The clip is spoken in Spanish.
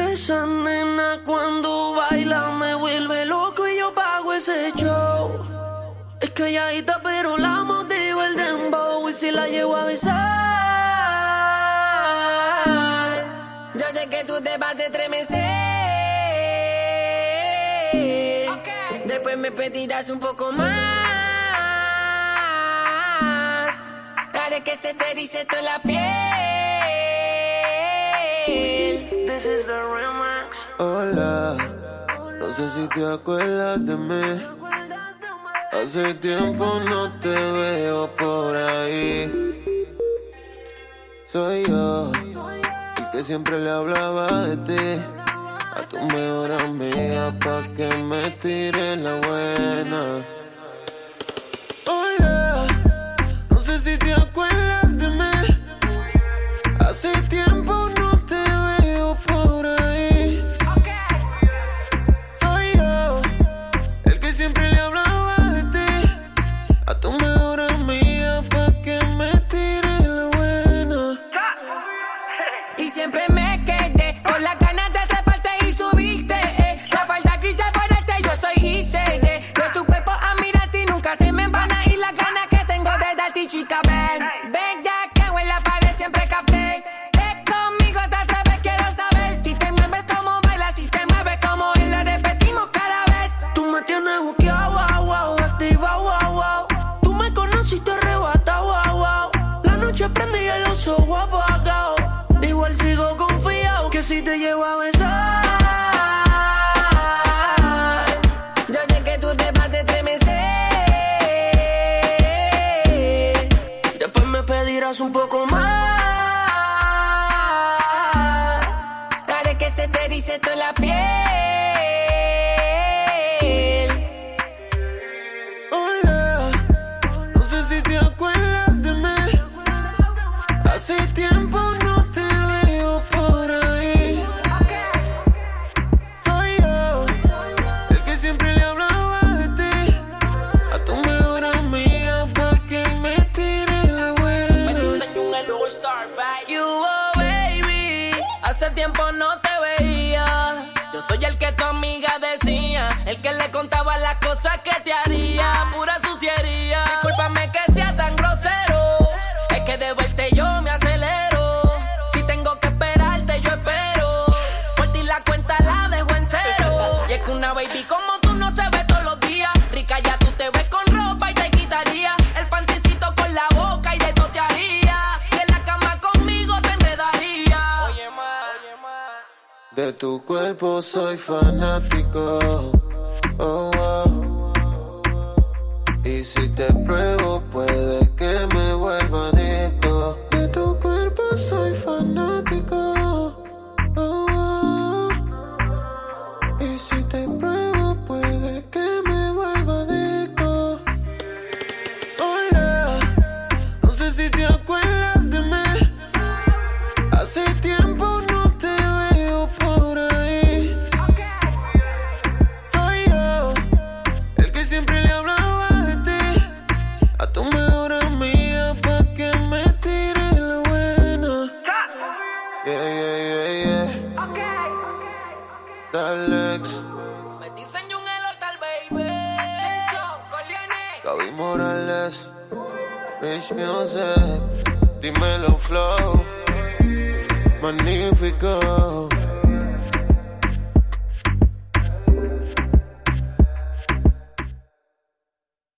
Esa nena cuando baila me vuelve loco y yo pago ese show. Es calladita pero la motiva el dembow y si la llevo a besar. Yo sé que tú te vas a estremecer. Okay. Después me pedirás un poco más. Haré que se te erice toda la piel. This is the remix. Hola, no sé si te acuerdas de mí. Hace tiempo no te veo por ahí. Soy yo, el que siempre le hablaba de ti a tu mejor amiga pa' que me tire la buena. Hola, no sé si te acuerdas de mí. Hace tiempo no te veo por ahí. Soy yo, el que siempre le hablaba de ti a tu mejor amiga pa' que me tire la buena. Y siempre me quedé con las ganas de treparte y subirte. La falda grita ponerte, yo soy ICD. De tu cuerpo a mirarte y nunca se me van a ir las ganas que tengo de darte, chica. Ven ya que en la pared siempre capté. Ven conmigo otra vez, quiero saber si te mueves como bailas, si te mueves como él. Lo repetimos cada vez. Tú me tienes buqueado, wow, wow, activado, wow, wow. Tú me conociste arrebatado, wow, wow. La noche prendí y los ojos apagados. Igual sigo confiado que si te llevo a besar. Yo sé que tú te vas a estremecer. Después me pedirás un poco más. Haré que se te erice toda la piel. Hola, no sé si te acuerdas de mí. Hace tiempo no te veo por ahí. Soy yo, el que siempre le hablaba de ti a tu mejor amiga pa' que me tire la buena. You, oh, baby, hace tiempo no te veía. Yo soy el que tu amiga decía, el que le contaba las cosas que te haría. Pura suciería. Discúlpame que sea tan grosero, es que de verte yo me acelero. Si tengo que esperarte, yo espero. Por ti la cuenta la dejo en cero. Y es que una baby como tú no se ve todos los días. Rica ya tú te ves con ropa y te quitaría el panticito con la boca y de todo te haría. Si en la cama conmigo te enredaría. Oye, ma. De tu cuerpo soy fanático. Oh, wow. Y si te pruebo puede que me vuelva adicto. De tu cuerpo soy fanático. Oh, wow. Y si te pruebo puede que me vuelva adicto. Hola, no sé si te acuerdas de mí. Hace tiempo no te veo por ahí. Soy yo, el que siempre le hablaba de ti a tu mejor amiga pa' que me tire la buena. Yeah, yeah, yeah, yeah. Dalex, Me dicen un tal baby. Gaby Morales, Rich Music, dímelo flow, magnífico.